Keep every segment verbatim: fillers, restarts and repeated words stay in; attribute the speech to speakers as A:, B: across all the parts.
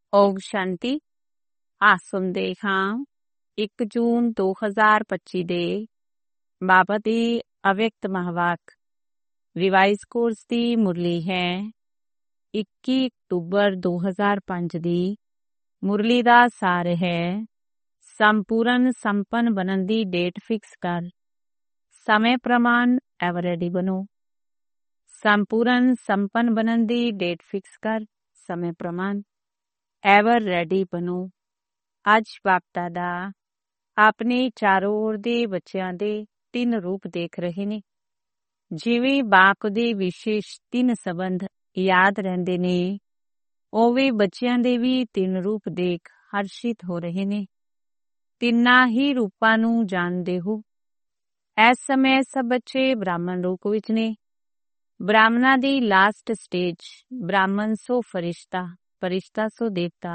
A: ਓਮ ਸ਼ਾਂਤੀ। ਆ ਸੁਣਦੇ ਹਾਂ ਇੱਕ ਜੂਨ ਦੋ ਹਜ਼ਾਰ ਪੱਚੀ ਦੇ ਬਾਬਾ ਦੀ ਅਵਿਅਕਤ ਮਹਾਵਾਕ ਰਿਵਾਈਜ਼ ਕੋਰਸ ਦੀ ਮੁਰਲੀ ਹੈ ਇੱਕੀ ਅਕਤੂਬਰ ਦੋ ਹਜ਼ਾਰ ਪੰਜ ਦੀ। ਮੁਰਲੀ ਦਾ ਸਾਰ ਹੈ, ਸੰਪੂਰਨ ਸੰਪੰਨ ਬਣਨ ਦੀ ਡੇਟ ਫਿਕਸ ਕਰ, ਸਮੇਂ ਪ੍ਰਮਾਣ ਐਵਰ ਰੈਡੀ ਬਣੋ। ਸੰਪੂਰਨ ਸੰਪੰਨ ਬਣਨ ਦੀ ਡੇਟ ਫਿਕਸ ਕਰ, ਸਮੇਂ ਪ੍ਰਮਾਣ ਐਵਰ ਰੈਡੀ ਬਣੋ। ਅੱਜ ਬਾਪ ਦਾਦਾ ਆਪਣੇ ਚਾਰੋਂ ओर ਦੇ ਬੱਚਿਆਂ ਦੇ ਤਿੰਨ ਰੂਪ ਦੇਖ ਰਹੇ ਨੇ। ਜਿਵੇਂ ਬਾਪ ਦੇ ਵਿਸ਼ੇਸ਼ ਤਿੰਨ ਸੰਬੰਧ ਯਾਦ ਰਹਿੰਦੇ ਨੇ, ਉਵੇਂ ਬੱਚਿਆਂ ਦੇ ਵੀ ਤਿੰਨ ਰੂਪ ਦੇਖ ਹਰਸ਼ਿਤ ਹੋ ਰਹੇ ਨੇ। ਤਿੰਨਾਂ ਹੀ ਰੂਪਾਂ ਨੂੰ ਜਾਣਦੇ ਹੋ। ਇਸ ਸਮੇਂ ਸਭ ਬੱਚੇ ਬ੍ਰਾਹਮਣ ਰੂਪ ਵਿੱਚ ਨੇ। ਬ੍ਰਾਹਮਣਾਂ ਦੀ ਲਾਸਟ ਸਟੇਜ ਬ੍ਰਾਹਮਣ ਸੋ ਫਰਿਸ਼ਤਾ, ਫਰਿਸ਼ਤਾ ਸੋ ਦੇਵਤਾ।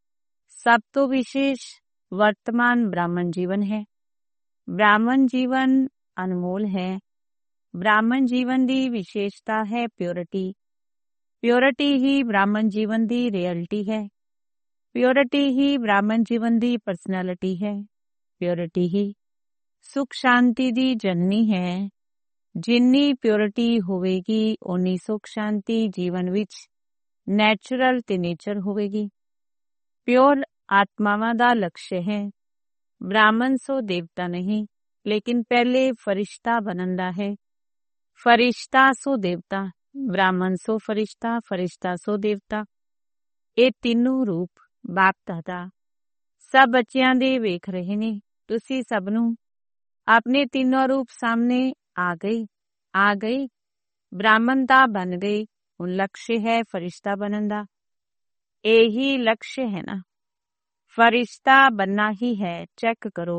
A: ਸਭ ਤੋਂ ਵਿਸ਼ੇਸ਼ ਵਰਤਮਾਨ ਬ੍ਰਾਹਮਣ ਜੀਵਨ ਹੈ। ਬ੍ਰਾਹਮਣ ਜੀਵਨ ਅਨਮੋਲ ਹੈ। ਬ੍ਰਾਹਮਣ ਜੀਵਨ ਦੀ ਵਿਸ਼ੇਸ਼ਤਾ ਹੈ ਪਿਓਰਿਟੀ। ਪਿਓਰਿਟੀ ਹੀ ਬ੍ਰਾਹਮਣ ਜੀਵਨ ਦੀ ਰਿਐਲਿਟੀ ਹੈ। ਪਿਓਰਿਟੀ ਹੀ ਬ੍ਰਾਹਮਣ ਜੀਵਨ ਦੀ ਪਰਸਨੈਲਿਟੀ ਹੈ। ਪਿਓਰਿਟੀ ਹੀ ਸੁਖ ਸ਼ਾਂਤੀ ਦੀ ਜਨਨੀ ਹੈ। ਜਿੰਨੀ ਪਿਓਰਿਟੀ ਹੋਵੇਗੀ ਓਨੀ ਸੁਖ ਸ਼ਾਂਤੀ ਜੀਵਨ ਵਿੱਚ ਨੈਚੁਰਲ ਤੇ ਨੇਚਰ ਹੋਵੇਗੀ। ਪਿਓਰ ਆਤਮਾਵਾਂ ਦਾ ਲਕਸ਼ ਹੈ। ਬ੍ਰਾਹਮਣ ਸੋ ਦੇਵਤਾ ਨਹੀਂ, ਲੇਕਿਨ ਪਹਿਲੇ ਫਰਿਸ਼ਤਾ ਬਣਨ ਦਾ ਹੈ। ਫਰਿਸ਼ਤਾ ਸੋ ਦੇਵਤਾ, ਬ੍ਰਾਹਮਣ ਸੋ ਫਰਿਸ਼ਤਾ, ਫਰਿਸ਼ਤਾ ਸੋ ਦੇਵਤਾ। ਇਹ ਤਿੰਨੋਂ ਰੂਪ ਬਾਪ ਦਾਦਾ ਸਭ ਬੱਚਿਆਂ ਦੇ ਵੇਖ ਰਹੇ ਨੇ। ਤੁਸੀਂ ਸਭ ਨੂੰ ਆਪਣੇ ਤਿੰਨੋਂ ਰੂਪ ਸਾਹਮਣੇ ਆ ਗਏ ਆ ਗਏ ਬ੍ਰਾਹਮਣ ਦਾ ਬਣ ਗਏ। ਹੁਣ ਲਕਸ਼ ਹੈ ਫਰਿਸ਼ਤਾ ਬਣਨ ਦਾ। ਇਹੀ ਲਕਸ਼ ਹੈ ਨਾ, ਫਰਿਸ਼ਤਾ ਬਣਨਾ ਹੀ ਹੈ। ਚੈੱਕ ਕਰੋ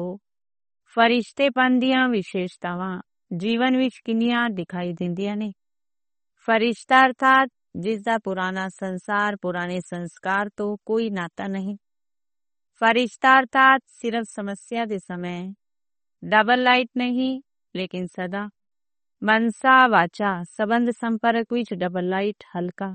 A: ਫਰਿਸ਼ਤੇਪਨ ਦੀਆਂ ਵਿਸ਼ੇਸ਼ਤਾਵਾਂ ਜੀਵਨ ਵਿੱਚ ਕਿੰਨੀਆਂ ਦਿਖਾਈ ਦਿੰਦੀਆਂ ਨੇ। ਫਰਿਸ਼ਤਾ ਅਰਥਾਤ ਜਿਸ ਦਾ ਪੁਰਾਣਾ ਸੰਸਾਰ, ਪੁਰਾਣੇ ਸੰਸਕਾਰ ਤੋਂ ਕੋਈ ਨਾਤਾ ਨਹੀਂ। ਫਰਿਸ਼ਤਾ ਅਰਥਾਤ ਸਿਰਫ ਸਮੱਸਿਆ ਦੇ ਸਮੇਂ ਡਬਲ ਲਾਈਟ ਨਹੀਂ, ਲੇਕਿਨ ਸਦਾ ਮਨਸਾ ਵਾਚਾ ਸੰਬੰਧ ਸੰਪਰਕ ਵਿੱਚ ਡਬਲ ਲਾਈਟ। ਹਲਕਾ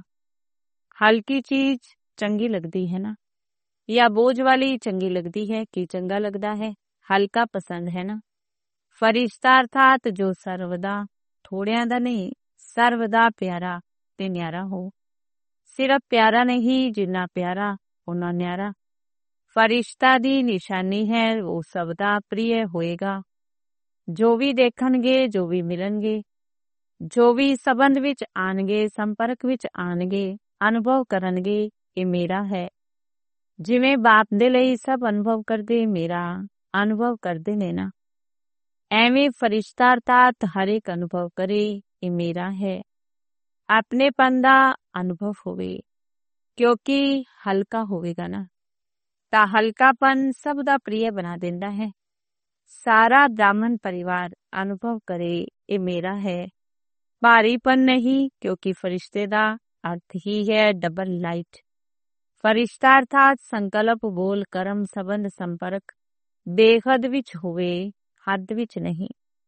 A: ਹਲਕੀ ਚੀਜ਼ ਚੰਗੀ ਲੱਗਦੀ ਹੈ ਨਾ, ਜਾਂ ਬੋਝ ਵਾਲੀ ਚੰਗੀ ਲੱਗਦੀ ਹੈ। ਕੀ ਚੰਗਾ ਲੱਗਦਾ ਹੈ? ਹਲਕਾ ਪਸੰਦ ਹੈ ਨਾ। ਫਰਿਸ਼ਤਾ ਅਰਥਾਤ ਜੋ ਸਰਵਦਾ ਥੋੜਿਆਂ ਦਾ ਨਹੀਂ, ਸਰਵਦਾ ਪਿਆਰਾ ਤੇ ਨਿਆਰਾ ਹੋ। ਸਿਰਫ ਪਿਆਰਾ ਨਹੀਂ, ਜਿੰਨਾ ਪਿਆਰਾ ਓਨਾ ਨਿਆਰਾ। ਫਰਿਸ਼ਤਾ ਦੀ ਨਿਸ਼ਾਨੀ ਹੈ ਉਹ ਸਭ ਦਾ ਪ੍ਰਿਯ ਹੋਏਗਾ। ਜੋ ਵੀ ਦੇਖਣਗੇ, ਜੋ ਵੀ ਮਿਲਣਗੇ, ਜੋ ਵੀ ਸੰਬੰਧ ਵਿੱਚ ਆਣਗੇ, ਸੰਪਰਕ ਵਿੱਚ ਆਣਗੇ, ਅਨੁਭਵ ਕਰਨਗੇ ਇਹ ਮੇਰਾ ਹੈ। ਜਿਵੇਂ ਬਾਪ ਦੇ ਲਈ ਸਭ ਅਨੁਭਵ ਕਰਦੇ, ਮੇਰਾ ਅਨੁਭਵ ਕਰਦੇ ਨੇ ਨਾ, ਐਵੇਂ ਫਰਿਸ਼ਤਾ ਅਰਥਾਤ ਹਰ ਇੱਕ ਅਨੁਭਵ ਕਰੇ ਇਹ ਮੇਰਾ ਹੈ। ਆਪਣੇਪਨ ਦਾ ਅਨੁਭਵ ਹੋਵੇ, ਕਿਉਂਕਿ ਹਲਕਾ ਹੋਵੇਗਾ ਨਾ, ਤਾਂ ਹਲਕਾਪਨ ਸਭ ਦਾ ਪ੍ਰਿਯ ਬਣਾ ਦਿੰਦਾ ਹੈ। ਸਾਰਾ ਬ੍ਰਾਹਮਣ ਪਰਿਵਾਰ ਅਨੁਭਵ ਕਰੇ ਇਹ ਮੇਰਾ ਹੈ। ਭਾਰੀਪਨ ਨਹੀਂ, ਕਿਉਂਕਿ ਫਰਿਸ਼ਤੇ ਦਾ ਅਰਥ ਹੀ ਹੈ ਡਬਲ ਲਾਈਟ। ਫਰਿਸ਼ਤਾ ਅਰਥਾਤ ਸੰਕਲਪ, ਬੋਲ, ਕਰਮ, ਸੰਬੰਧ, ਸੰਪਰਕ ਬੇਹੱਦ ਵਿੱਚ ਹੋਵੇ, ਹੱਦ ਵਿੱਚ ਨਹੀਂ।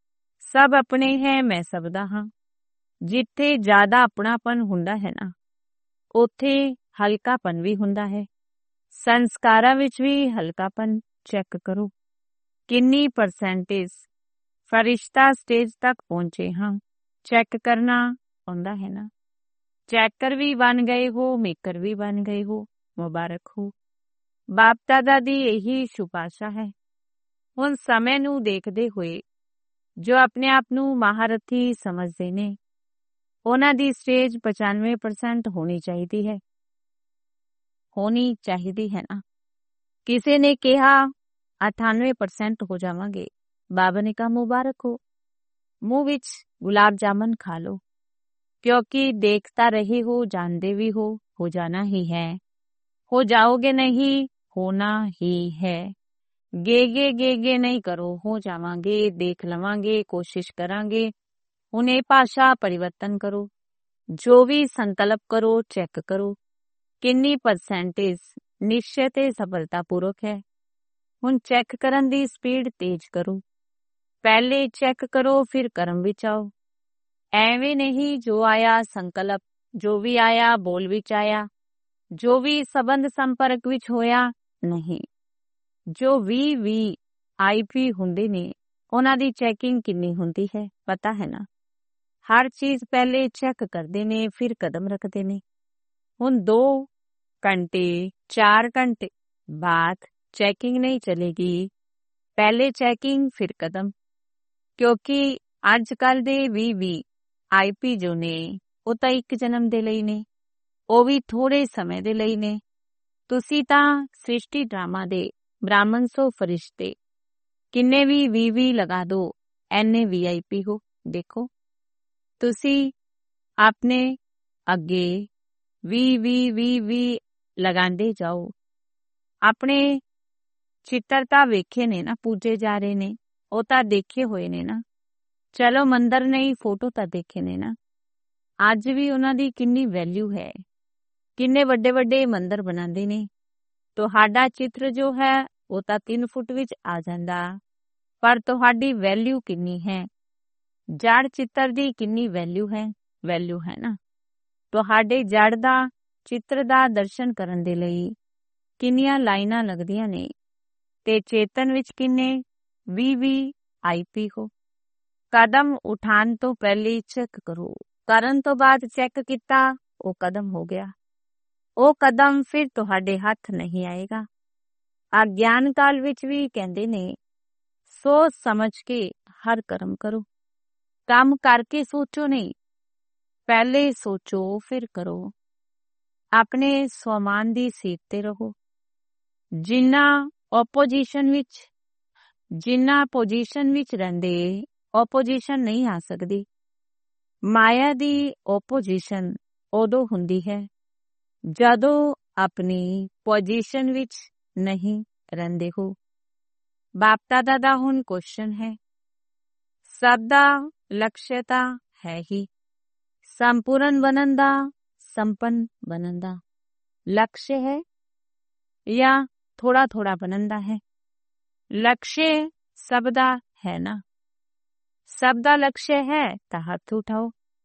A: ਸਭ ਆਪਣੇ ਹੈ, ਮੈਂ ਸਭ ਦਾ ਹਾਂ। ਜਿੱਥੇ ਜ਼ਿਆਦਾ ਆਪਣਾਪਨ ਹੁੰਦਾ ਹੈ ਨਾ, ਉੱਥੇ ਹਲਕਾਪਨ ਵੀ ਹੁੰਦਾ ਹੈ। ਸੰਸਕਾਰਾਂ ਵਿੱਚ ਵੀ ਹਲਕਾਪਨ ਚੈੱਕ ਕਰੋ। ਕਿੰਨੀ ਪਰਸੈਂਟੇਜ ਫਰਿਸ਼ਤਾ ਸਟੇਜ ਤੱਕ ਪਹੁੰਚੇ ਹਾਂ, ਚੈੱਕ ਕਰਨਾ ਆਉਂਦਾ ਹੈ ਨਾ। ਚੈਕਰ ਵੀ ਬਣ ਗਏ ਹੋ, ਮੇਕਰ ਵੀ ਬਣ ਗਏ ਹੋ, ਮੁਬਾਰਕ ਹੋ। ਬਾਪ ਦਾਦਾ ਦੀ ਇਹੀ ਸ਼ੁਭ ਆਸ਼ਾ ਹੈ। ਹੁਣ ਸਮੇਂ ਨੂੰ ਦੇਖਦੇ ਹੋਏ ਜੋ ਆਪਣੇ ਆਪ ਨੂੰ ਮਹਾਰਥੀ ਸਮਝਦੇ ਨੇ, ਉਹਨਾਂ ਦੀ ਸਟੇਜ ਪਚਾਨਵੇਂ ਪਰਸੈਂਟ ਹੋਣੀ ਚਾਹੀਦੀ ਹੈ। ਹੋਣੀ ਚਾਹੀਦੀ ਹੈ ਨਾ। ਕਿਸੇ ਨੇ ਕਿਹਾ ਅਠਾਨਵੇਂ ਪਰਸੈਂਟ ਹੋ ਜਾਵਾਂਗੇ। ਬਾਬਾ ਨੇ ਕਹਾ ਮੁਬਾਰਕ ਹੋ। ਮੂੰਹ ਵਿੱਚ ਗੁਲਾਬ ਜਾਮਨ ਖਾ ਲੋ, ਕਿਉਂਕਿ ਦੇਖਤਾ ਰਹੇ ਹੋ, ਜਾਣਦੇ ਵੀ ਹੋ, ਹੋ ਜਾਣਾ ਹੀ ਹੈ। ਹੋ ਜਾਓਗੇ ਨਹੀਂ, ਹੋਣਾ ਹੀ ਹੈ। ਗੇਗੇ ਗੇਗੇ ਨਹੀਂ ਕਰੋ, ਹੋ ਜਾਵਾਂਗੇ, ਦੇਖ ਲਵਾਂਗੇ, ਕੋਸ਼ਿਸ਼ ਕਰਾਂਗੇ। ਹੁਣ ਇਹ ਭਾਸ਼ਾ ਪਰਿਵਰਤਨ ਕਰੋ। ਜੋ ਵੀ ਸੰਕਲਪ ਕਰੋ, ਚੈੱਕ ਕਰੋ ਕਿੰਨੀ ਪਰਸੈਂਟੇਜ ਨਿਸ਼ਚੈ ਤੇ ਸਫਲਤਾ ਪੂਰਵਕ ਹੈ। ਹੁਣ ਚੈੱਕ ਕਰਨ ਦੀ ਸਪੀਡ ਤੇਜ਼ ਕਰੋ। ਪਹਿਲੇ ਚੈੱਕ ਕਰੋ, ਫਿਰ ਕਰਮ ਵਿੱਚ ਆਓ। ਐਵੇਂ ਨਹੀਂ ਜੋ ਆਇਆ ਸੰਕਲਪ, ਜੋ ਵੀ ਆਇਆ ਬੋਲ ਵਿੱਚ ਆਇਆ, ਜੋ ਵੀ ਸਬੰਧ ਸੰਪਰਕ ਵਿੱਚ ਹੋਇਆ ਨਹੀਂ। ਜੋ ਵੀ ਵੀ ਆਈ ਪੀ ਹੁੰਦੇ ਨੇ ਉਹਨਾਂ ਦੀ ਚੈਕਿੰਗ ਕਿੰਨੀ ਹੁੰਦੀ ਹੈ ਪਤਾ ਹੈ ਨਾ। ਹਰ ਚੀਜ਼ ਪਹਿਲੇ ਚੈੱਕ ਕਰਦੇ ਨੇ ਫਿਰ ਕਦਮ ਰੱਖਦੇ ਨੇ। ਹੁਣ ਦੋ ਘੰਟੇ ਚਾਰ ਘੰਟੇ ਬਾਅਦ ਚੈਕਿੰਗ ਨਹੀਂ ਚਲੇਗੀ, ਪਹਿਲੇ ਚੈਕਿੰਗ ਫਿਰ ਕਦਮ। ਕਿਉਂਕਿ ਅੱਜ ਕੱਲ ਦੇ ਵੀ ਵੀ ਆਈ ਪੀ ਜੋ ਨੇ ਉਹ ਤਾਂ ਇੱਕ ਜਨਮ ਦੇ ਲਈ ਨੇ, ਉਹ ਵੀ ਥੋੜੇ ਸਮੇਂ ਦੇ ਲਈ ਨੇ। ਤੁਸੀਂ ਤਾਂ ਸ੍ਰਿਸ਼ਟੀ ਡਰਾਮਾ ਦੇ ਬ੍ਰਾਹਮਣ ਸੋ ਫਰਿਸ਼ਤੇ ਕਿੰਨੇ ਵੀ ਵੀ ਵੀ ਲਗਾ ਦੋ, ਐਨੇ ਵੀ ਆਈ ਪੀ ਹੋ। ਦੇਖੋ ਤੁਸੀਂ ਆਪਣੇ ਅੱਗੇ ਵੀ ਵੀ ਵੀ ਵੀ ਲਗਾਉਂਦੇ ਜਾਓ। ਆਪਣੇ ਚਿੱਤਰ ਤਾਂ ਵੇਖੇ ਨੇ ਨਾ, ਪੂਜੇ ਜਾ ਰਹੇ ਨੇ, ਉਹ ਤਾਂ ਦੇਖੇ ਹੋਏ ਨੇ ਨਾ। ਚਲੋ ਮੰਦਰ ਨਹੀਂ, ਫੋਟੋ ਤਾਂ ਦੇਖੇ ਨੇ ਨਾ। ਅੱਜ ਵੀ ਉਹਨਾਂ ਦੀ ਕਿੰਨੀ ਵੈਲਿਊ ਹੈ, ਕਿੰਨੇ ਵੱਡੇ ਵੱਡੇ ਮੰਦਰ ਬਣਾਉਂਦੇ ਨੇ। ਤੁਹਾਡਾ ਚਿੱਤਰ ਜੋ ਹੈ ਉਹ ਤਾਂ ਤਿੰਨ ਫੁੱਟ ਵਿੱਚ ਆ ਜਾਂਦਾ, ਪਰ ਤੁਹਾਡੀ ਵੈਲਿਊ ਕਿੰਨੀ ਹੈ, ਜੜ ਚਿੱਤਰ ਦੀ ਕਿੰਨੀ ਵੈਲਿਊ ਹੈ, ਵੈਲਿਊ ਹੈ ਨਾ। ਤੁਹਾਡੇ ਜੜ ਦਾ ਚਿੱਤਰ ਦਾ ਦਰਸ਼ਨ ਕਰਨ ਦੇ ਲਈ ਕਿੰਨੀਆਂ ਲਾਈਨਾਂ ਲੱਗਦੀਆਂ ਨੇ, ਤੇ ਚੇਤਨ ਵਿੱਚ ਕਿੰਨੇ ਵੀ ਵੀ ਆਈ ਪੀ ਹੋ। ਕਦਮ ਉਠਾਉਣ ਤੋਂ ਪਹਿਲੇ ਚੈੱਕ ਕਰੋ, ਕਰਨ ਤੋਂ ਬਾਅਦ ਚੈੱਕ ਕੀਤਾ ਉਹ ਕਦਮ ਹੋ ਗਿਆ। ਉਹ ਕਦਮ ਫਿਰ ਤੁਹਾਡੇ ਹੱਥ ਨਹੀਂ ਆਏਗਾ। ਅਗਿਆਨ ਕਾਲ ਵਿੱਚ ਵੀ ਕਹਿੰਦੇ ਨੇ ਸੋਚ ਸਮਝ ਕੇ ਹਰ ਕਰਮ ਕਰੋ। ਕੰਮ ਕਰਕੇ ਸੋਚੋ ਨਹੀਂ, ਪਹਿਲੇ ਸੋਚੋ ਫਿਰ ਕਰੋ। ਆਪਣੇ ਸਵਮਾਨ ਦੀ ਸੀਟ ਤੇ ਰਹੋ। ਜਿੰਨਾ ਓਪੋਜੀਸ਼ਨ ਵਿੱਚ ਜਿੰਨਾ ਪੋਜੀਸ਼ਨ ਵਿੱਚ ਰਹਿੰਦੇ ਓਪੋਜੀਸ਼ਨ ਨਹੀਂ ਆ ਸਕਦੀ। ਮਾਇਆ ਦੀ ਓਪੋਜੀਸ਼ਨ ਉਦੋਂ ਹੁੰਦੀ ਹੈ ਜਦੋਂ ਆਪਣੀ ਪੋਜੀਸ਼ਨ ਵਿੱਚ ਨਹੀਂ ਰਹਿੰਦੇ ਹੋ। ਬਾਪ ਦਾਦਾ ਦਾ ਹੁਣ ਕੁਐਸਚਨ ਹੈ, ਸਭ ਦਾ ਲਕਸ਼ ਤਾਂ ਹੈ ਹੀ ਸੰਪੂਰਨ ਬਣਨ ਦਾ, ਸੰਪੰਨ ਬਣਨ ਦਾ ਲਕਸ਼ ਹੈ ਜਾਂ ਥੋੜਾ ਥੋੜਾ ਬਣਨ ਦਾ ਹੈ। ਲਕਸ਼ ਸਭ ਦਾ ਹੈ ਨਾ, ਸਭ ਦਾ ਲਕਸ਼ ਹੈ ਤਾਂ ਹੱਥ ਉਠਾਓ।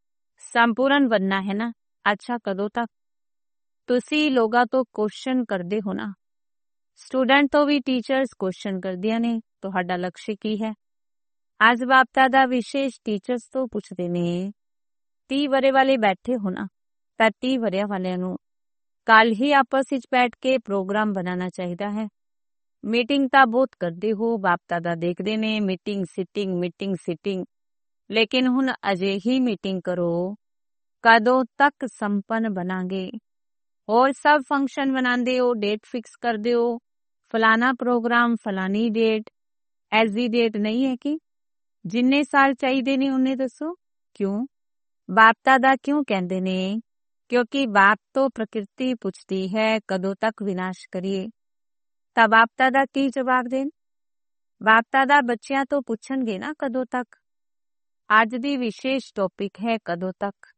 A: ਸੰਪੂਰਨ ਬਣਨਾ ਹੈ ਨਾ, ਅੱਛਾ ਕਦੋਂ ਤੱਕ? ਤੁਸੀਂ ਲੋਕਾਂ ਤੋਂ ਕੁਐਸਚਨ ਕਰਦੇ ਹੋ ਨਾ, ਸਟੂਡੈਂਟ ਤੋਂ ਵੀ ਟੀਚਰਸ ਕੁਐਸਚਨ ਕਰਦੀਆਂ ਨੇ ਤੁਹਾਡਾ ਲਕਸ਼ ਕੀ ਹੈ। ਅੱਜ ਬਾਪਤਾ ਦਾ ਵਿਸ਼ੇਸ਼ ਟੀਚਰਸ ਤੋਂ ਪੁੱਛਦੇ ਨੇ, ਤੀਹ ਵਰੇ ਵਾਲੇ ਬੈਠੇ ਹੋ ਨਾ, ਤਾਂ ਤੀਹ ਵਰਿਆਂ ਵਾਲਿਆਂ ਨੂੰ ਕੱਲ ਹੀ ਆਪਸ ਵਿੱਚ ਬੈਠ ਕੇ ਪ੍ਰੋਗਰਾਮ ਬਣਾਉਣਾ ਚਾਹੀਦਾ ਹੈ। ਮੀਟਿੰਗ ਤਾਂ ਬਹੁਤ ਕਰਦੇ ਹੋ, ਬਾਪਤਾ ਦਾ ਦੇਖਦੇ ਨੇ ਮੀਟਿੰਗ ਸਿਟਿੰਗ ਮੀਟਿੰਗ ਸਿਟਿੰਗ, ਲੇਕਿਨ ਹੁਣ ਅਜਿਹੀ ਮੀਟਿੰਗ ਕਰੋ ਕਦੋਂ ਤੱਕ ਸੰਪੰਨ ਬਣਾਂਗੇ। ਹੋਰ ਸਭ ਫੰਕਸ਼ਨ ਬਣਾਉਂਦੇ ਹੋ, ਡੇਟ ਫਿਕਸ ਕਰਦੇ ਹੋ, ਫਲਾਣਾ ਪ੍ਰੋਗਰਾਮ ਫਲਾਨੀ ਡੇਟ, ਐਸੀ ਡੇਟ ਨਹੀਂ ਹੈ ਕਿ ਜਿੰਨੇ ਸਾਲ ਚਾਹੀਦੇ ਨੇ ਉਹਨੇ ਦੱਸੋ ਕਿਉਂ? ਬਾਪਤਾ ਦਾ ਕਿਉਂ ਕਹਿੰਦੇ ਨੇ? ਕਿਉਂਕਿ ਬਾਪ ਤੋਂ ਪ੍ਰਕਿਰਤੀ ਪੁੱਛਦੀ ਹੈ ਕਦੋਂ ਤੱਕ ਵਿਨਾਸ਼ ਕਰੀਏ। ਤਾਂ ਬਾਪਤਾ ਦਾ ਕੀ ਜਵਾਬ ਦੇਣ? ਬਾਪਤਾ ਦਾ ਬੱਚਿਆਂ ਤੋਂ ਪੁੱਛਣਗੇ ਨਾ ਕਦੋਂ ਤੱਕ। ਅੱਜ ਦੀ ਵਿਸ਼ੇਸ਼ ਟੌਪਿਕ ਹੈ ਕਦੋਂ ਤੱਕ।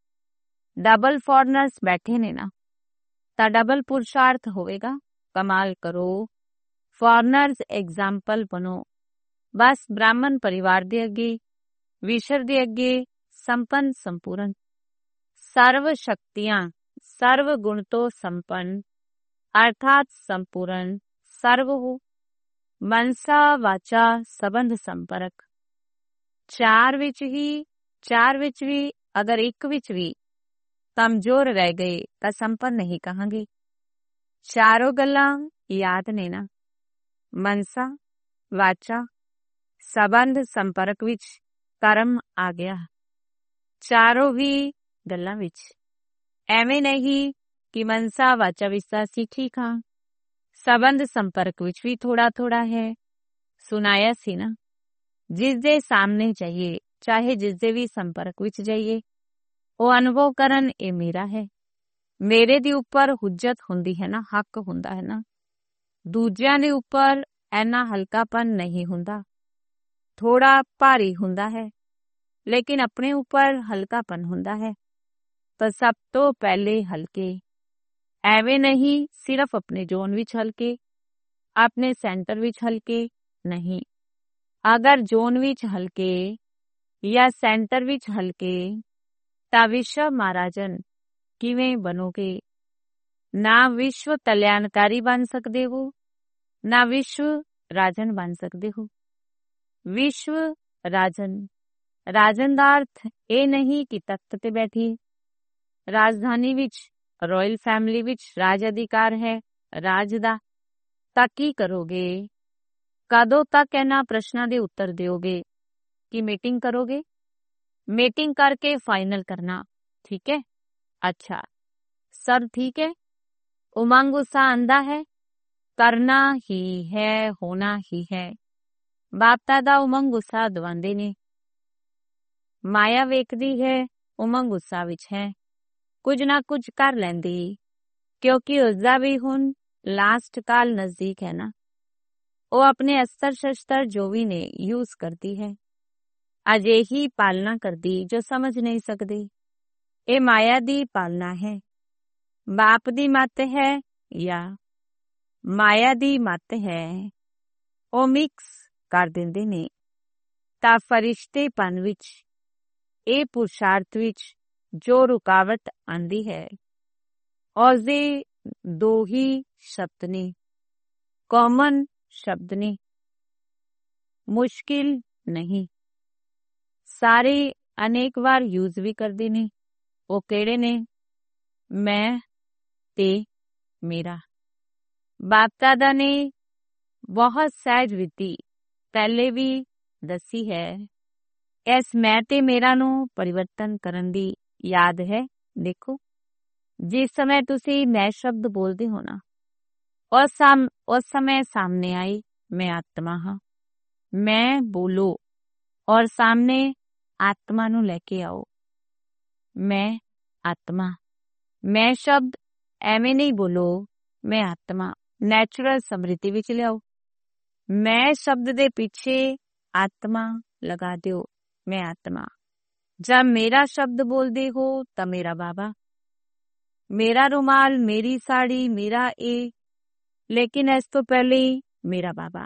A: ਡਬਲ ਫੋਰਨਰਸ ਬੈਠੇ ਨੇ ਨਾ, ਤਾਂ ਡਬਲ ਪੁਰਸ਼ਾਰਥ ਹੋਵੇਗਾ। ਕਮਾਲ ਕਰੋ, ਫੋਰਨਰਸ ਐਗਜ਼ਾਮਪਲ ਬਣੋ। ਬਸ ਬ੍ਰਾਹਮਣ ਪਰਿਵਾਰ ਦੇ ਅੱਗੇ, ਵਿਸ਼ਰ ਦੇ ਅੱਗੇ ਸੰਪੰਨ ਸੰਪੂਰਨ, ਸਰਵ ਸ਼ਕਤੀਆਂ ਸਰਵ ਗੁਣ ਤੋਂ ਸੰਪੰਨ ਅਰਥਾਤ ਸੰਪੂਰਨ ਸਰਵ ਹੋ। ਮਨਸਾ ਵਾਚਾ ਸੰਬੰਧ ਸੰਪਰਕ, ਚਾਰ ਵਿੱਚ ਹੀ ਚਾਰ ਵਿੱਚ ਵੀ ਅਗਰ ਇੱਕ ਵਿੱਚ ਵੀ ਕਮਜ਼ੋਰ ਰਹਿ ਗਏ ਤਾਂ ਸੰਪੰਨ ਨਹੀਂ ਕਹਾਂਗੇ। ਚਾਰੋਂ ਗੱਲਾਂ ਯਾਦ ਨੇ ਨਾ, ਮਨਸਾ ਵਾਚਾ ਸੰਬੰਧ ਸੰਪਰਕ ਵਿੱਚ ਕਰਮ ਆ ਗਿਆ। ਚਾਰੋਂ ਵੀ ਗੱਲਾਂ ਵਿੱਚ ਐਵੇਂ ਨਹੀਂ ਕਿ ਮਨਸਾ ਵਾਚਾ ਵਿੱਚ ਤਾਂ ਅਸੀਂ ਠੀਕ ਹਾਂ, ਸੰਬੰਧ ਸੰਪਰਕ ਵਿੱਚ ਵੀ ਥੋੜਾ ਥੋੜਾ ਹੈ। ਸੁਣਾਇਆ ਸੀ ਨਾ, ਜਿਸ ਦੇ ਸਾਹਮਣੇ ਜਾਈਏ, ਚਾਹੇ ਜਿਸ ਦੇ ਵੀ ਸੰਪਰਕ ਵਿੱਚ ਜਾਈਏ, ਉਹ ਅਨੁਭਵ ਕਰਨ ਇਹ ਮੇਰਾ ਹੈ। ਮੇਰੇ ਦੇ ਉੱਪਰ ਹੁਜਤ ਹੁੰਦੀ ਹੈ ਨਾ, ਹੱਕ ਹੁੰਦਾ ਹੈ ਨਾ। ਦੂਜਿਆਂ ਦੇ ਉੱਪਰ ਐਨਾ ਹਲਕਾਪਨ ਨਹੀਂ ਹੁੰਦਾ, ਥੋੜਾ ਭਾਰੀ ਹੁੰਦਾ ਹੈ, ਲੇਕਿਨ ਆਪਣੇ ਉੱਪਰ ਹਲਕਾਪਨ ਹੁੰਦਾ ਹੈ। ਤਾਂ ਸਭ ਤੋਂ ਪਹਿਲੇ ਹਲਕੇ, ਐਵੇਂ ਨਹੀਂ ਸਿਰਫ ਆਪਣੇ ਜ਼ੋਨ ਵਿੱਚ ਹਲਕੇ, ਆਪਣੇ ਸੈਂਟਰ ਵਿੱਚ ਹਲਕੇ ਨਹੀਂ। ਅਗਰ ਜ਼ੋਨ ਵਿੱਚ ਹਲਕੇ ਜਾਂ ਸੈਂਟਰ ਵਿੱਚ ਹਲਕੇ ਤਾਂ ਵਿਸ਼ਵ ਮਹਾਰਾਜਨ ਕਿਵੇਂ ਬਣੋਗੇ? ਨਾ ਵਿਸ਼ਵ ਕਲਿਆਣਕਾਰੀ ਬਣ ਸਕਦੇ ਹੋ, ਨਾ ਵਿਸ਼ਵ ਰਾਜਨ ਬਣ ਸਕਦੇ ਹੋ। ਵਿਸ਼ਵ ਰਾਜਨ, ਰਾਜਨ ਦਾ ਅਰਥ ਇਹ ਨਹੀਂ ਕਿ ਤਖਤ ਤੇ ਬੈਠੀਏ। ਰਾਜਧਾਨੀ ਵਿੱਚ, ਰਾਇਲ ਫੈਮਿਲੀ ਵਿੱਚ ਰਾਜ ਅਧਿਕਾਰ ਹੈ ਰਾਜ ਦਾ। ਤਾਂ ਕੀ ਕਰੋਗੇ? ਕਦੋਂ ਤੱਕ ਇਹਨਾਂ ਪ੍ਰਸ਼ਨਾਂ ਦੇ ਉੱਤਰ ਦਿਓਗੇ? ਕਿ ਮੀਟਿੰਗ ਕਰੋਗੇ? ਮੀਟਿੰਗ ਕਰਕੇ ਫਾਈਨਲ ਕਰਨਾ, ਠੀਕ ਹੈ? ਅੱਛਾ, ਸਭ ਠੀਕ ਹੈ? ਉਮੰਗ ਉਤਸ਼ਾਹ ਆਂਦਾ ਹੈ? ਕਰਨਾ ਹੀ ਹੈ, ਹੋਣਾ ਹੀ ਹੈ। ਬਾਪ ਦਾਦਾ ਉਮੰਗ ਉਤਸ਼ਾਹ ਦਵਾਉਂਦੇ ਨੇ। ਮਾਇਆ ਵੇਖਦੀ ਹੈ, ਉਮੰਗ ਉਤਸ਼ਾਹ ਵਿੱਚ ਹੈ, ਕੁਝ ਨਾ ਕੁਝ ਕਰ ਲੈਂਦੀ, ਕਿਉਂਕਿ ਉਸਦਾ ਵੀ ਹੁਣ ਲਾਸਟ ਕਾਲ ਨਜ਼ਦੀਕ ਹੈ ਨਾ। ਉਹ ਆਪਣੇ ਅਸਤਰ ਸ਼ਸਤਰ ਜੋ ਵੀ ਨੇ ਯੂਜ਼ ਕਰਦੀ ਹੈ, ਅਜਿਹੀ ਪਾਲਣਾ ਕਰਦੀ ਜੋ ਸਮਝ ਨਹੀਂ ਸਕਦੀ। ਇਹ ਮਾਇਆ ਦੀ ਪਾਲਣਾ ਹੈ। ਬਾਪ ਦੀ ਮੱਤ ਹੈ ਜਾਂ ਮਾਇਆ ਦੀ ਮੱਤ ਹੈ, ਉਹ ਮਿਕਸ ਕਰ ਦਿੰਦੇ ਨੇ। ਤਾਂ ਫਰਿਸ਼ਤੇਪਨ ਵਿੱਚ, ਇਹ ਪੁਰਸ਼ਾਰਥ ਵਿੱਚ ਜੋ ਰੁਕਾਵਟ ਆਂਦੀ ਹੈ, ਉਸਦੇ ਦੋ ਹੀ ਸ਼ਬਦ ਨੇ, ਕਾਮਨ ਸ਼ਬਦ ਨੇ, ਮੁਸ਼ਕਿਲ ਨਹੀਂ। ਸਾਰੇ ਅਨੇਕ ਵਾਰ ਯੂਜ਼ ਵੀ ਕਰਦੇ ਨੇ। ਉਹ ਕਿਹੜੇ ਨੇ? ਮੈਂ ਤੇ ਮੇਰਾ। ਬਾਪ ਦਾਦਾ ਨੇ ਬਹੁਤ ਸਹਿਜ ਵਿਧੀ ਪਹਿਲੇ ਵੀ ਦੱਸੀ ਹੈ। ਇਸ ਮੈਂ ਤੇ ਮੇਰਾ ਨੂੰ ਪਰਿਵਰਤਨ ਕਰਨ ਦੀ ਯਾਦ ਹੈ। ਦੇਖੋ, ਜਿਸ ਸਮੇਂ ਤੁਸੀਂ ਮੈਂ ਸ਼ਬਦ ਬੋਲਦੇ ਹੋ ਨਾ, ਉਸ ਸਮ ਉਸ ਸਮੇਂ ਸਾਹਮਣੇ ਆਈ ਮੈਂ ਆਤਮਾ ਹਾਂ। ਮੈਂ ਬੋਲੋ ਔਰ ਸਾਹਮਣੇ ਆਤਮਾ ਨੂੰ ਲੈ ਕੇ ਆਓ। ਮੈਂ ਆਤਮਾ। ਮੈਂ ਸ਼ਬਦ ਐਵੇਂ ਨਹੀਂ ਬੋਲੋ, ਮੈਂ ਆਤਮਾ ਨੈਚੁਰਲ ਸਮ੍ਰਿਤੀ ਵਿੱਚ ਲਿਆਓ। ਮੈਂ ਸ਼ਬਦ ਦੇ ਪਿੱਛੇ ਆਤਮਾ ਲਗਾ ਦਿਓ, ਮੈਂ ਆਤਮਾ। ਜਦ ਮੇਰਾ ਸ਼ਬਦ ਬੋਲਦੇ ਹੋ ਤਾਂ ਮੇਰਾ ਬਾਬਾ, ਮੇਰਾ ਰੁਮਾਲ, ਮੇਰੀ ਸਾੜੀ, ਮੇਰਾ ਇਹ, ਲੇਕਿਨ ਇਸ ਤੋਂ ਪਹਿਲੇ ਮੇਰਾ ਬਾਬਾ।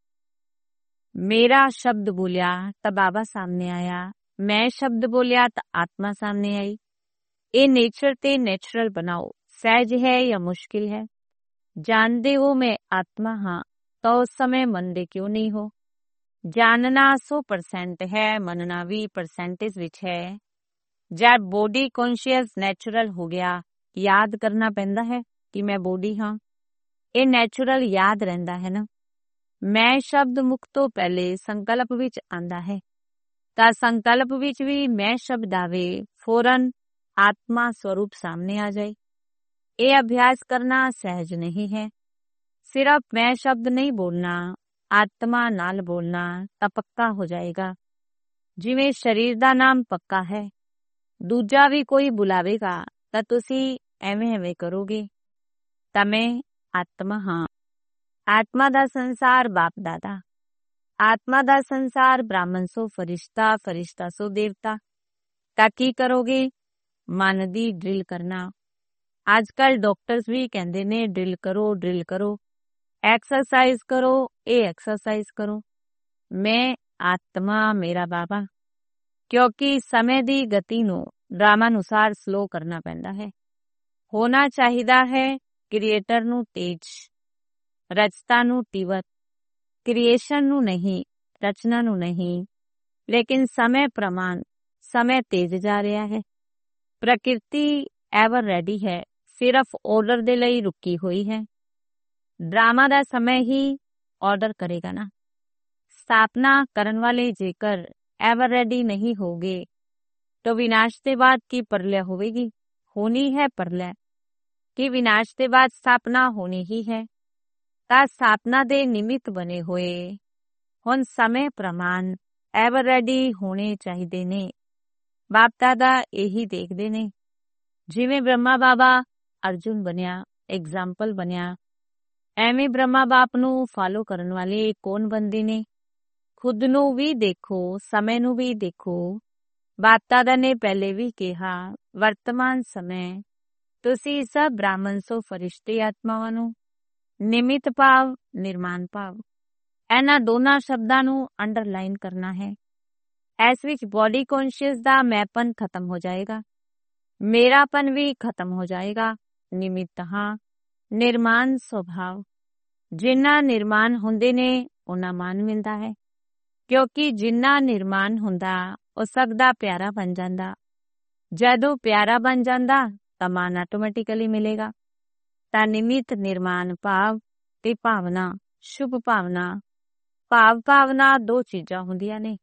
A: ਮੇਰਾ ਸ਼ਬਦ ਬੋਲਿਆ ਤਾਂ ਬਾਬਾ ਸਾਹਮਣੇ ਆਇਆ, ਮੈਂ ਸ਼ਬਦ ਬੋਲਿਆ ਤਾਂ ਆਤਮਾ ਸਾਹਮਣੇ ਆਈ। ਇਹ ਨੇਚਰ ਤੇ ਨੈਚੁਰਲ ਬਣਾਓ। ਸਹਿਜ ਹੈ ਜਾਂ ਮੁਸ਼ਕਿਲ ਹੈ? ਜਾਣਦੇ ਹੋ ਮੈਂ ਆਤਮਾ ਹਾਂ ਤਾਂ ਉਸ ਸਮੇਂ ਮੰਨਦੇ ਕਿਉਂ ਨਹੀਂ ਹੋ? ਜਾਣਨਾ ਸੌ ਪਰਸੈਂਟ ਹੈ, ਮੰਨਣਾ ਵੀਹ ਪਰਸੈਂਟੇਜ ਵਿੱਚ ਹੈ। ਜਦ ਬੋਡੀ ਕੌਨਸ਼ੀਅਸ ਨੈਚੁਰਲ ਹੋ ਗਿਆ, ਯਾਦ ਕਰਨਾ ਪੈਂਦਾ ਹੈ ਕਿ ਮੈਂ ਬੋਡੀ ਹਾਂ। ਇਹ ਨੈਚੁਰਲ ਯਾਦ ਰਹਿੰਦਾ ਹੈ ਨਾ। ਮੈਂ ਸ਼ਬਦ ਮੁਖ ਤੋਂ ਪਹਿਲੇ ਸੰਕਲਪ ਵਿੱਚ ਆਂਦਾ ਹੈ, ਤਾਂ ਸੰਕਲਪ ਵਿੱਚ ਵੀ ਮੈਂ ਸ਼ਬਦ ਆਵੇ, ਫੌਰਨ ਆਤਮਾ ਸਰੂਪ ਸਾਹਮਣੇ ਆ ਜਾਏ। ਇਹ ਅਭਿਆਸ ਕਰਨਾ ਸਹਿਜ ਨਹੀਂ ਹੈ। ਸਿਰਫ ਮੈਂ ਸ਼ਬਦ ਨਹੀਂ ਬੋਲਣਾ, ਆਤਮਾ ਨਾਲ ਬੋਲਣਾ ਤਾਂ ਪੱਕਾ ਹੋ ਜਾਏਗਾ। ਜਿਵੇਂ ਸਰੀਰ ਦਾ ਨਾਮ ਪੱਕਾ ਹੈ, ਦੂਜਾ ਵੀ ਕੋਈ ਬੁਲਾਵੇਗਾ ਤਾਂ ਤੁਸੀਂ ਐਵੇਂ ਐਵੇਂ ਕਰੋਗੇ। ਤਾਂ ਮੈਂ ਆਤਮਾ ਹਾਂ। ਆਤਮਾ ਦਾ ਸੰਸਾਰ ਬਾਪ ਦਾਦਾ, ਆਤਮਾ ਦਾ ਸੰਸਾਰ ਬ੍ਰਾਹਮਣ ਸੋ ਫਰਿਸ਼ਤਾ, ਫਰਿਸ਼ਤਾ ਸੋ ਦੇਵਤਾ। ਤਾਂ ਕੀ ਕਰੋਗੇ? ਮਨ ਦੀ ਡਰਿਲ ਕਰਨਾ। ਅੱਜ ਕੱਲ ਡਾਕਟਰਸ ਵੀ ਕਹਿੰਦੇ ਨੇ ਡਰਿਲ ਕਰੋ, ਡਰਿਲ ਕਰੋ, ਐਕਸਰਸਾਈਜ਼ ਕਰੋ, ਇਹ ਐਕਸਰਸਾਈਜ਼ ਕਰੋ। ਮੈਂ ਆਤਮਾ, ਮੇਰਾ ਬਾਬਾ। ਕਿਉਂਕਿ ਸਮੇਂ ਦੀ ਗਤੀ ਨੂੰ ਡਰਾਮਾ ਅਨੁਸਾਰ ਸਲੋ ਕਰਨਾ ਪੈਂਦਾ ਹੈ। ਹੋਣਾ ਚਾਹੀਦਾ ਹੈ ਕ੍ਰੀਏਟਰ ਨੂੰ ਤੇਜ, ਰਚਤਾ ਨੂੰ ਤੀਵਰ, ਕ੍ਰੀਏਸ਼ਨ ਨੂੰ ਨਹੀਂ, ਰਚਨਾ ਨੂੰ ਨਹੀਂ। ਲੇਕਿਨ ਸਮੇਂ ਪ੍ਰਮਾਣ ਸਮੇਂ ਤੇਜ਼ ਜਾ ਰਿਹਾ ਹੈ। ਪ੍ਰਕਿਰਤੀ ਐਵਰ ਰੈਡੀ ਹੈ, ਸਿਰਫ ਆਰਡਰ ਦੇ ਲਈ ਰੁਕੀ ਹੋਈ ਹੈ। ਡਰਾਮਾ ਦਾ ਸਮੇਂ ਹੀ ਆਰਡਰ ਕਰੇਗਾ ਨਾ। ਸਥਾਪਨਾ ਕਰਨ ਵਾਲੇ ਜੇਕਰ ਐਵਰ ਰੈਡੀ ਨਹੀਂ ਹੋਗੇ ਤਾਂ ਵਿਨਾਸ਼ ਦੇ ਬਾਅਦ ਕੀ ਪ੍ਰਲਯ ਹੋਵੇਗੀ? ਹੋਣੀ ਹੈ ਪ੍ਰਲਯ। ਕਿ ਵਿਨਾਸ਼ ਦੇ ਬਾਅਦ ਸਥਾਪਨਾ ਹੋਣੀ ਹੀ ਹੈ। ਤਾਂ ਸਥਾਪਨਾ ਦੇ ਨਿਮਿਤ ਬਣੇ ਹੋਏ ਹੁਣ ਸਮੇਂ ਪ੍ਰਮਾਣ ਐਵਰ ਰੈਡੀ ਹੋਣੇ ਚਾਹੀਦੇ ਨੇ। ਬਾਪ ਦਾਦਾ ਇਹੀ ਦੇਖਦੇ ਨੇ। ਜਿਵੇਂ ਬ੍ਰਹਮਾ ਬਾਬਾ ਅਰਜੁਨ ਬਣਿਆ, ਐਗਜ਼ਾਮਪਲ ਬਣਿਆ, ਐਵੇਂ ਬ੍ਰਹਮਾ ਬਾਪ ਨੂੰ ਫਾਲੋ ਕਰਨ ਵਾਲੇ ਕੌਣ ਬਣਦੇ ਨੇ? ਖੁਦ ਨੂੰ ਵੀ ਦੇਖੋ, ਸਮੇਂ ਨੂੰ ਵੀ ਦੇਖੋ। ਬਾਪ ਦਾਦਾ ਨੇ ਪਹਿਲੇ ਵੀ ਕਿਹਾ, ਵਰਤਮਾਨ ਸਮੇਂ ਤੁਸੀਂ ਸਭ ਬ੍ਰਾਹਮਣ ਸੋ ਫਰਿਸ਼ਤੇ ਆਤਮਾਵਾਂ ਨੂੰ, ਨਿਮਿਤ ਭਾਵ, ਨਿਰਮਾਣ ਭਾਵ, ਇਹਨਾਂ ਦੋਨਾਂ ਸ਼ਬਦਾਂ ਨੂੰ ਅੰਡਰਲਾਈਨ ਕਰਨਾ ਹੈ। ਇਸ ਵਿੱਚ ਬੋਡੀ ਕੌਨਸ਼ੀਅਸ ਦਾ ਮੈਂਪਨ ਖਤਮ ਹੋ ਜਾਏਗਾ, ਮੇਰਾਪਨ ਵੀ ਖਤਮ ਹੋ ਜਾਏਗਾ। ਨਿਮਿਤ ਹਾਂ। ਨਿਰਮਾਨ ਸੁਭਾਵ, ਜਿੰਨਾ ਨਿਰਮਾਨ ਹੁੰਦੇ ਨੇ ਉਹਨਾਂ ਮਾਨ ਮਿਲਦਾ ਹੈ, ਕਿਉਂਕਿ ਜਿੰਨਾ ਨਿਰਮਾਨ ਹੁੰਦਾ ਉਹ ਸਭ ਦਾ ਪਿਆਰਾ ਬਣ ਜਾਂਦਾ। ਜਦੋਂ ਪਿਆਰਾ ਬਣ ਜਾਂਦਾ ਤਾਂ ਮਾਨ ਆਟੋਮੈਟਿਕਲੀ ਮਿਲੇਗਾ। ਤਾਂ ਨਿਮਿਤ ਨਿਰਮਾਨ ਭਾਵ ਤੇ ਭਾਵਨਾ, ਸ਼ੁਭ ਭਾਵਨਾ। ਭਾਵ ਭਾਵਨਾ ਦੋ ਚੀਜ਼ਾਂ ਹੁੰਦੀਆਂ ਨੇ।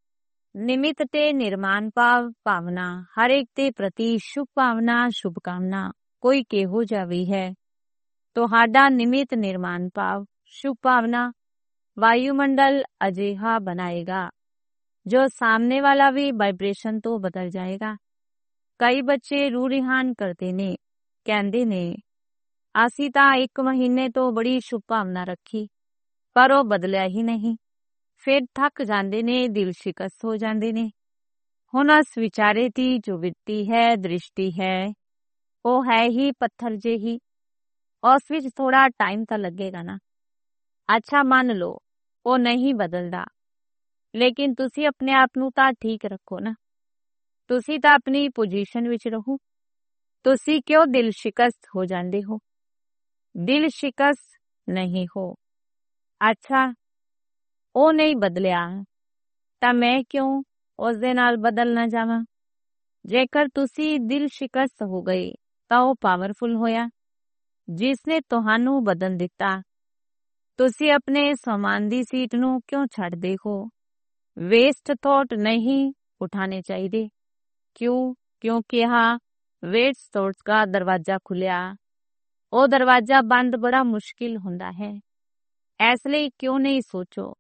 A: ਨਿਮਿਤ ਤੇ ਨਿਰਮਾਨ ਭਾਵ ਭਾਵਨਾ, ਹਰ ਇੱਕ ਦੇ ਪ੍ਰਤੀ ਸ਼ੁਭ ਭਾਵਨਾ, ਸ਼ੁਭ ਕਾਮਨਾ। ਕੋਈ ਕਿਹੋ ਜਿਹਾ ਵੀ ਹੈ, ਤੁਹਾਡਾ ਨਿਮਿਤ ਨਿਰਮਾਨ ਭਾਵ ਸ਼ੁਭ ਭਾਵਨਾ ਵਾਯੂਮੰਡਲ ਅਜਿਹਾ ਬਣਾਏਗਾ ਜੋ ਸਾਹਮਣੇ ਵਾਲਾ ਵੀ ਵਾਈਬ੍ਰੇਸ਼ਨ ਤੋਂ ਬਦਲ ਜਾਏਗਾ। ਕਈ ਬੱਚੇ ਰੂਹ ਰਿਹਾਨ ਕਰਦੇ ਨੇ, ਕਹਿੰਦੇ ਨੇ ਅਸੀਂ ਤਾਂ ਇੱਕ ਮਹੀਨੇ ਤੋਂ ਬੜੀ ਸ਼ੁਭ ਭਾਵਨਾ ਰੱਖੀ, ਪਰ ਉਹ ਬਦਲਿਆ ਹੀ ਨਹੀਂ। ਫਿਰ ਥੱਕ ਜਾਂਦੇ ਨੇ, ਦਿਲ ਸ਼ਿਕਸਤ ਹੋ ਜਾਂਦੇ ਨੇ। ਹੁਣ ਉਸ ਵਿਚਾਰੇ ਦੀ ਜੋ ਵਿੱਤੀ ਹੈ, ਦ੍ਰਿਸ਼ਟੀ ਹੈ, ਉਹ ਹੈ ਹੀ ਪੱਥਰ ਜਿਹੀ। ਉਸ ਵਿੱਚ ਥੋੜਾ ਟਾਈਮ ਤਾਂ ਲੱਗੇਗਾ ਨਾ। ਅੱਛਾ ਮੰਨ ਲਓ ਉਹ ਨਹੀਂ ਬਦਲਦਾ, ਲੇਕਿਨ ਤੁਸੀਂ ਆਪਣੇ ਆਪ ਨੂੰ ਤਾਂ ਠੀਕ ਰੱਖੋ ਨਾ। ਤੁਸੀਂ ਤਾਂ ਆਪਣੀ ਪੋਜੀਸ਼ਨ ਵਿੱਚ ਰਹੋ। ਤੁਸੀਂ ਕਿਉਂ ਦਿਲ ਸ਼ਿਕਸਤ ਹੋ ਜਾਂਦੇ ਹੋ? ਦਿਲ ਸ਼ਿਕਸਤ ਨਹੀਂ ਹੋ। ਅੱਛਾ ਉਹ ਨਹੀਂ ਬਦਲਿਆ ਤਾਂ ਮੈਂ ਕਿਉਂ ਉਸ ਦੇ ਨਾਲ ਬਦਲ ਨਾ ਜਾਵਾਂ? ਜੇਕਰ ਤੁਸੀਂ ਦਿਲ ਸ਼ਿਕਸਤ ਹੋ ਗਏ ਤਾਂ ਉਹ ਪਾਵਰਫੁਲ ਹੋਇਆ ਜਿਸ ਨੇ ਤੁਹਾਨੂੰ ਬਦਲ ਦਿੱਤਾ। ਤੁਸੀਂ ਆਪਣੇ ਸਮਾਨ ਦੀ ਸੀਟ ਨੂੰ ਕਿਉਂ ਛੱਡਦੇ ਹੋ? ਵੇਸਟ ਥੋਟ ਨਹੀਂ ਉਠਾਣੇ ਚਾਹੀਦੇ। ਕਿਉਂ? ਕਿਉਂਕਿ ਹਾਂ ਵੇਸਟ ਥੋਟਸ ਦਾ ਦਰਵਾਜ਼ਾ ਖੁੱਲਿਆ। ਉਹ ਦਰਵਾਜ਼ਾ ਬੰਦ ਬੜਾ ਮੁਸ਼ਕਿਲ ਹੁੰਦਾ ਹੈ। ਇਸ ਲਈ ਕਿਉਂ ਨਹੀਂ ਸੋਚੋ,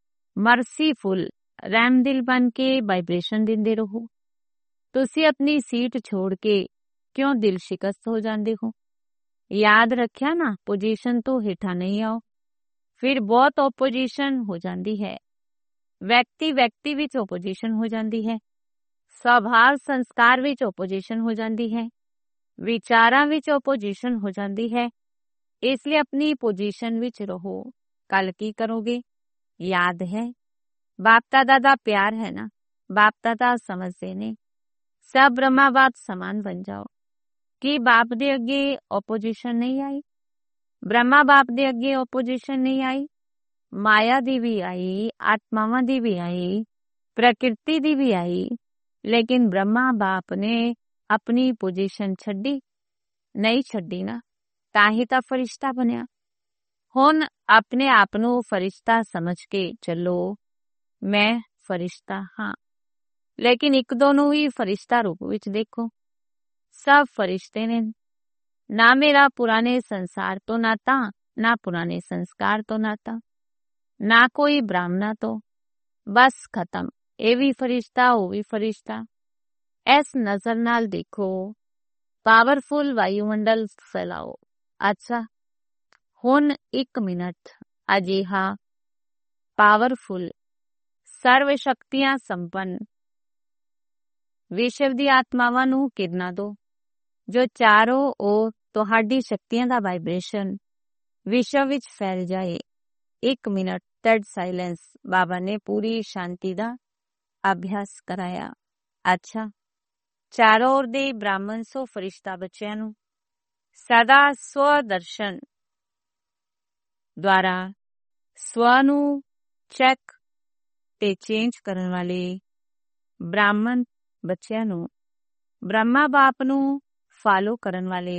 A: ਮਰਸੀਫੁਲ ਰਹਿਮ ਦਿਲ ਬਣ ਕੇ ਵਾਈਬ੍ਰੇਸ਼ਨ ਦਿੰਦੇ ਰਹੋ। ਤੁਸੀਂ ਆਪਣੀ ਸੀਟ ਛੋੜ ਕੇ ਕਿਉਂ ਦਿਲ ਸ਼ਿਕਸਤ ਹੋ ਜਾਂਦੇ ਹੋ? ਯਾਦ ਰੱਖਿਆ ਨਾ, ਪੋਜੀਸ਼ਨ ਤੋਂ ਹੇਠਾਂ ਨਹੀਂ ਆਓ, ਫਿਰ ਬਹੁਤ ਓਪੋਜੀਸ਼ਨ ਹੋ ਜਾਂਦੀ ਹੈ। ਵਿਅਕਤੀ ਵਿਅਕਤੀ ਵਿੱਚ ਓਪੋਜੀਸ਼ਨ ਹੋ ਜਾਂਦੀ ਹੈ। ਸੁਭਾਅ ਸੰਸਕਾਰ ਵਿੱਚ ਓਪੋਜੀਸ਼ਨ ਹੋ ਜਾਂਦੀ ਹੈ। ਵਿਚਾਰਾਂ ਵਿੱਚ ਓਪੋਜੀਸ਼ਨ ਹੋ ਜਾਂਦੀ ਹੈ। ਇਸ ਲਈ ਆਪਣੀ ਪੋਜੀਸ਼ਨ ਵਿੱਚ ਰਹੋ। ਕੱਲ ਕੀ ਕਰੋਗੇ? ਯਾਦ ਹੈ ਬਾਪ ਦਾਦਾ ਦਾ ਪਿਆਰ ਹੈ ਨਾ। ਬਾਪ ਦਾਦਾ ਸਮਝਦੇ ਨੇ ਸਭ ਬ੍ਰਹਮਾਬਾਦ ਸਮਾਨ ਬਣ ਜਾਓ। ਕੀ ਬਾਪ ਦੇ ਅੱਗੇ ਓਪੋਜੀਸ਼ਨ ਨਹੀਂ ਆਈ? ਬ੍ਰਹਮਾ ਬਾਪ ਦੇ ਅੱਗੇ ਓਪੋਜੀਸ਼ਨ ਨਹੀਂ ਆਈ? ਮਾਇਆ ਦੀ ਵੀ ਆਈ, ਆਤਮਾਵਾਂ ਦੀ ਵੀ ਆਈ, ਪ੍ਰਕਿਰਤੀ ਦੀ ਵੀ ਆਈ, ਲੇਕਿਨ ਬ੍ਰਹਮਾ ਬਾਪ ਨੇ ਆਪਣੀ ਪੋਜੀਸ਼ਨ ਛੱਡੀ ਨਹੀਂ? ਛੱਡੀ ਨਾ, ਤਾਂ ਹੀ ਤਾਂ ਫਰਿਸ਼ਤਾ ਬਣਿਆ। ਹੁਣ ਆਪਣੇ ਆਪ ਨੂੰ ਫਰਿਸ਼ਤਾ ਸਮਝ ਕੇ ਚੱਲੋ, ਮੈਂ ਫਰਿਸ਼ਤਾ ਹਾਂ। ਲੇਕਿਨ ਇੱਕ ਦੋ ਨੂੰ ਹੀ ਫਰਿਸ਼ਤਾ ਰੂਪ ਵਿੱਚ ਦੇਖੋ। ਸਭ ਫਰਿਸ਼ਤੇ ਨੇ। ਨਾ ਮੇਰਾ ਪੁਰਾਣੇ ਸੰਸਾਰ ਤੋਂ ਨਾਤਾ, ਨਾ ਪੁਰਾਣੇ ਸੰਸਕਾਰ ਤੋਂ ਨਾਤਾ, ਨਾ ਕੋਈ ਬ੍ਰਾਹਮਣਾ ਤੋਂ। ਬਸ ਖਤਮ। ਇਹ ਵੀ ਫਰਿਸ਼ਤਾ, ਉਹ ਵੀ ਫਰਿਸ਼ਤਾ। ਇਸ ਨਜ਼ਰ ਨਾਲ ਦੇਖੋ। ਪਾਵਰਫੁਲ ਵਾਯੂਮੰਡਲ ਫੈਲਾਓ। ਅੱਛਾ ਹੁਣ ਇੱਕ ਮਿੰਟ ਅਜਿਹਾ ਪਾਵਰਫੁਲ ਸਰਵ ਸ਼ਕਤੀਆਂ ਸੰਪੰਨ ਵਿਸ਼ਵ ਦੀ ਆਤਮਾਵਾਂ ਨੂੰ ਕਿਰਨਾਂ ਦੋ, ਜੋ ਚਾਰੋਂ ਉਹ ਤੁਹਾਡੀ ਸ਼ਕਤੀਆਂ ਦਾ ਵਾਈਬ੍ਰੇਸ਼ਨ ਵਿਸ਼ਵ ਵਿੱਚ ਫੈਲ ਜਾਏ। ਇੱਕ ਮਿੰਟ ਡੈਡ ਸਾਇਲੈਂਸ। ਬਾਬਾ ਨੇ ਪੂਰੀ ਸ਼ਾਂਤੀ ਦਾ ਅਭਿਆਸ ਕਰਾਇਆ। ਅੱਛਾ ਚਾਰੋਂ ਔਰ ਦੇ ਬ੍ਰਾਹਮਣ ਸੋ ਫਰਿਸ਼ਤਾ ਬੱਚਿਆਂ ਨੂੰ ਸਦਾ ਸਵ ਦਰਸ਼ਨ ਦੁਆਰਾ ਸਵ ਨੂੰ ਚੈੱਕ ਤੇ ਚੇਂਜ ਕਰਨ ਵਾਲੇ ਬ੍ਰਾਹਮਣ ਬੱਚਿਆਂ ਨੂੰ, ਬ੍ਰਹਮਾ ਬਾਪ ਨੂੰ ਫਾਲੋ ਕਰਨ ਵਾਲੇ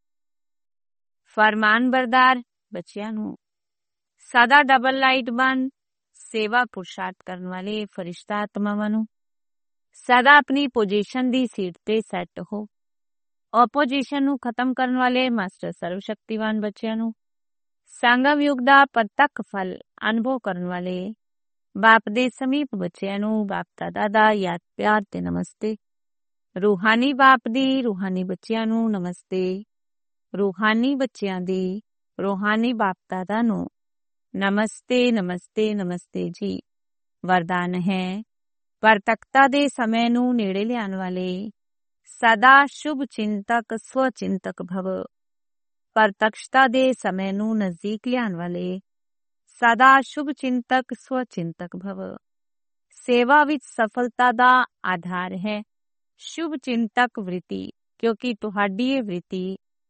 A: ਫਰਮਾਨ ਬਰਦਾਰ ਬੱਚਿਆਂ ਨੂੰ, ਸਦਾ ਡਬਲ ਲਾਈਟ ਬਨ ਸੇਵਾ ਪੁਰਸ਼ਾਰਥ ਕਰਨ ਵਾਲੇ ਫਰਿਸ਼ਤਾ ਆਤਮਾਵਾਂ ਨੂੰ, ਸਦਾ ਆਪਣੀ ਪੋਜੀਸ਼ਨ ਦੀ ਸੀਟ ਤੇ ਸੈੱਟ ਹੋ। ਓਪੋਜੀਸ਼ਨ ਨੂੰ ਖਤਮ ਕਰਨ ਵਾਲੇ ਮਾਸਟਰ ਸਰਵ ਸ਼ਕਤੀਵਾਨ ਬੱਚਿਆਂ ਨੂੰ, ਸੰਗਮ ਯੁਗ ਦਾ ਪ੍ਰਤੱਖ ਫਲ ਅਨੁਭਵ ਕਰਨ ਵਾਲੇ ਬਾਪ ਦੇ ਸਮੀਪ ਬੱਚਿਆਂ ਨੂੰ ਬਾਪ ਦਾਦਾ ਦਾ ਯਾਦ ਪਿਆਰ ਤੇ ਨਮਸਤੇ। ਰੂਹਾਨੀ ਬਾਪ ਦੀ ਰੂਹਾਨੀ ਬੱਚਿਆਂ ਨੂੰ ਨਮਸਤੇ। ਰੂਹਾਨੀ ਬੱਚਿਆਂ ਦੀ ਰੂਹਾਨੀ ਬਾਪ ਦਾਦਾ ਨੂੰ ਨਮਸਤੇ ਨਮਸਤੇ ਨਮਸਤੇ ਜੀ। ਵਰਦਾਨ ਹੈ ਪ੍ਰਤੱਖਤਾ ਦੇ ਸਮੇਂ ਨੂੰ ਨੇੜੇ ਲਿਆਉਣ ਵਾਲੇ ਸਦਾ ਸ਼ੁਭ ਚਿੰਤਕ ਸਵ ਚਿੰਤਕ ਭਵ। ਪ੍ਰਤੱਖਤਾ ਦੇ ਸਮੇਂ ਨੂੰ ਨਜ਼ਦੀਕ ਲਿਆਉਣ ਵਾਲੇ ਸਦਾ ਸ਼ੁਭ ਚਿੰਤਕ ਸਵ ਚਿੰਤਕ ਭਵ। ਸੇਵਾ ਵਿੱਚ ਸਫਲਤਾ ਦਾ ਆਧਾਰ ਹੈ ਸ਼ੁਭ ਚਿੰਤਕ ਵ੍ਰਿਤੀ, ਕਿਉਂਕਿ ਤੁਹਾਡੀ ਇਹ ਵ੍ਰਿਤੀ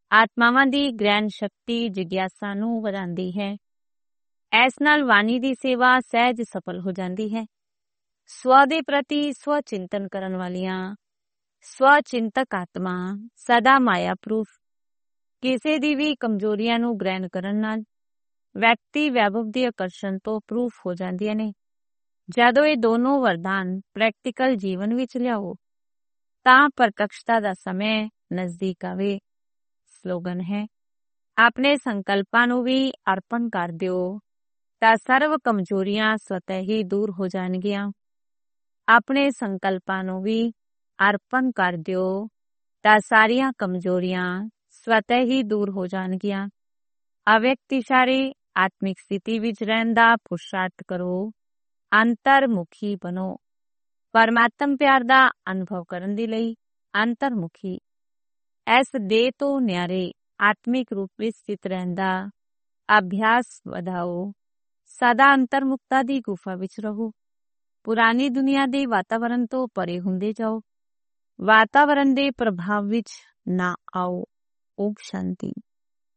A: ਆਤਮਾਵਾਂ ਦੀ ਗ੍ਰਹਿਣ ਸ਼ਕਤੀ ਜਿਗਿਆਸਾ ਨੂੰ ਵਧਾਉਂਦੀ ਹੈ। ਇਸ ਨਾਲ ਬਾਣੀ ਦੀ ਸੇਵਾ ਸਹਿਜ ਸਫਲ ਹੋ ਜਾਂਦੀ ਹੈ। ਸਵ ਦੇ ਪ੍ਰਤੀ ਸਵ ਚਿੰਤਨ ਕਰਨ ਵਾਲੀਆਂ ਸਵ ਚਿੰਤਕ ਆਤਮਾ ਸਦਾ ਮਾਇਆ ਪ੍ਰੂਫ ਕਿਸੇ ਦੀ ਵੀ ਕਮਜ਼ੋਰੀਆਂ ਨੂੰ ਗ੍ਰਹਿਣ ਕਰਨ ਨਾਲ ਵਿਅਕਤੀ ਵੈਭਵ ਦੀ ਆਕਰਸ਼ਣ ਤੋਂ ਪ੍ਰੂਫ ਹੋ ਜਾਂਦੀਆਂ ਨੇ। ਜਦੋਂ ਇਹ ਦੋਨੋਂ ਵਰਦਾਨ ਪ੍ਰੈਕਟੀਕਲ ਜੀਵਨ ਵਿੱਚ ਲਿਆਓ ਤਾਂ ਪ੍ਰਤੱਖਤਾ ਦਾ ਸਮੇਂ ਨਜ਼ਦੀਕ ਆਵੇ। ਸਲੋਗਨ ਹੈ, ਆਪਣੇ ਸੰਕਲਪਾਂ ਨੂੰ ਵੀ ਅਰਪਣ ਕਰ ਦਿਓ ਤਾਂ ਸਰਵ ਕਮਜ਼ੋਰੀਆਂ ਸਵਤः ਹੀ ਦੂਰ ਹੋ ਜਾਣਗੀਆਂ। ਆਪਣੇ ਸੰਕਲਪਾਂ ਨੂੰ ਵੀ ਅਰਪਣ ਕਰ ਦਿਓ ਤਾਂ ਸਾਰੀਆਂ ਕਮਜ਼ੋਰੀਆਂ ਸਵਤः ਹੀ ਦੂਰ ਹੋ ਜਾਣਗੀਆਂ। ਅਵਿਅਕਤ ਇਸ਼ਾਰੇ ਆਤਮਿਕ ਸਥਿਤੀ ਵਿੱਚ ਰਹਿਣ ਦਾ ਪੁਰਸ਼ਾਰਥ ਕਰੋ। ਅੰਤਰਮੁਖੀ ਬਣੋ। ਪਰਮਾਤਮ ਪਿਆਰ ਦਾ ਅਨੁਭਵ ਕਰਨ ਦੇ ਲਈ ਅੰਤਰਮੁਖੀ ਇਸ ਦੇਹ ਤੋਂ ਨਿਆਰੇ ਆਤਮਿਕ ਰੂਪ ਵਿੱਚ ਸਥਿਤ ਰਹਿਣ ਦਾ ਅਭਿਆਸ ਵਧਾਓ। ਸਦਾ ਅੰਤਰਮੁਖਤਾ ਦੀ ਗੁਫਾ ਵਿੱਚ ਰਹੋ। ਪੁਰਾਣੀ ਦੁਨੀਆ ਦੇ ਵਾਤਾਵਰਨ ਤੋਂ ਪਰੇ ਹੁੰਦੇ ਜਾਓ। ਵਾਤਾਵਰਨ ਦੇ ਪ੍ਰਭਾਵ ਵਿੱਚ ਨਾ ਆਓ। ਓਮ ਸ਼ਾਂਤੀ।